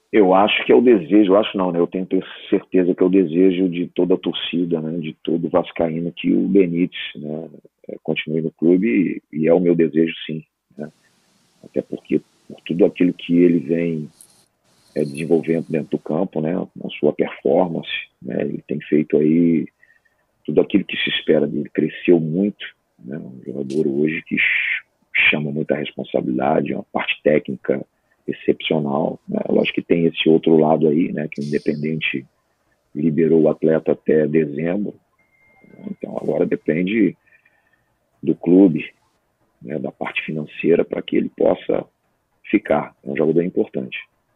Eu acho que é o desejo, eu acho não, né? Eu tenho certeza que é o desejo de toda a torcida, né? De todo vascaíno que o Benítez, né, continue no clube e é o meu desejo, sim, né? Até porque por tudo aquilo que ele vem desenvolvendo dentro do campo, né? Na sua performance, né? Ele tem feito aí tudo aquilo que se espera dele, cresceu muito, né? Um jogador hoje que chama muita responsabilidade, uma parte técnica excepcional, né? Lógico que tem esse outro lado aí, né? Que o Independente liberou o atleta até dezembro, né? Então agora depende do clube, né? Da parte financeira para que ele possa ficar. É um jogador importante.